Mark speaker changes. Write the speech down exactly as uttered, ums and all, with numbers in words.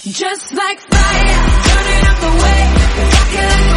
Speaker 1: Just like fire, burning up the way, rocket like